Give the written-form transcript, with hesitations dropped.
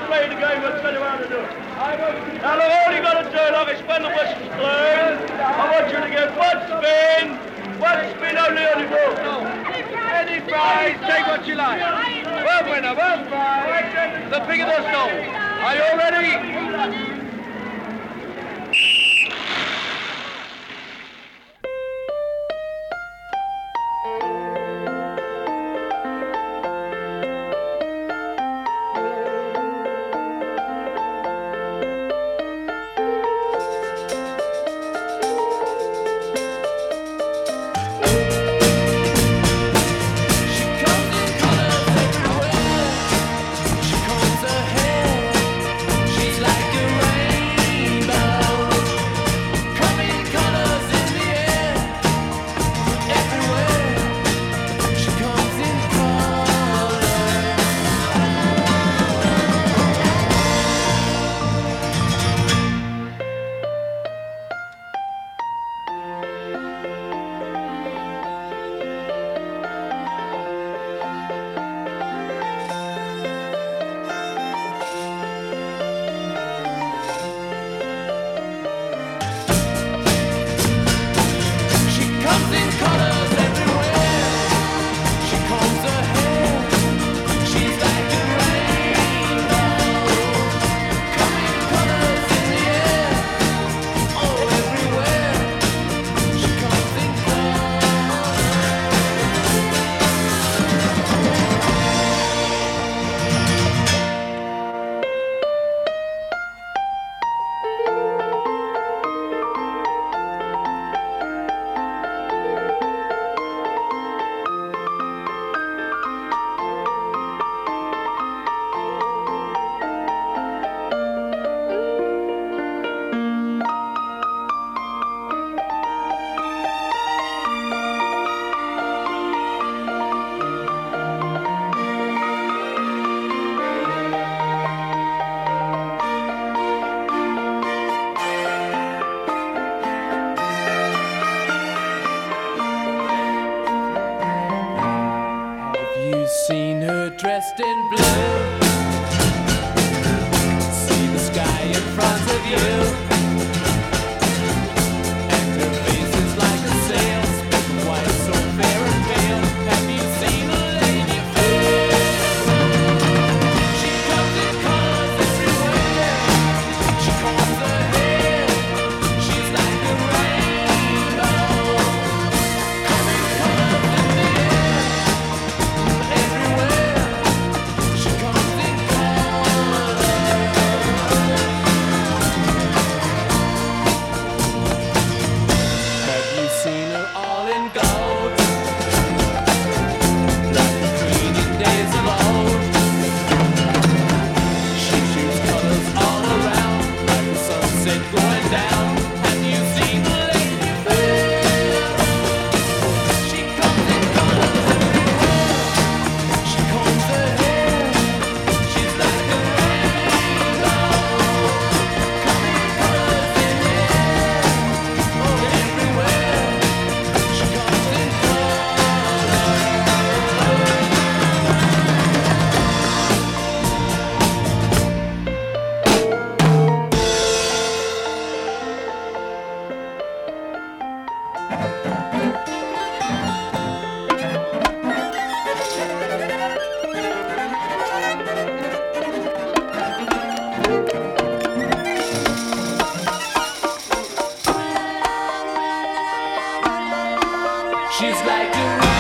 play the game, let's tell you how to do it. Now look, all you got to do, like it's when the whistle's blown, I want you to get one spin only on the ball. Any prize, take what you like. One winner, one prize, the bigger the stone. Are you all ready? Dressed in blue, see the sky in front of you, and her face is like a sail, speckled white, so fair and pale. Have you seen a lady fair? She comes in colors everywhere. She combs her hair. She's like a rainbow, coming colors in the air, everywhere. She's like a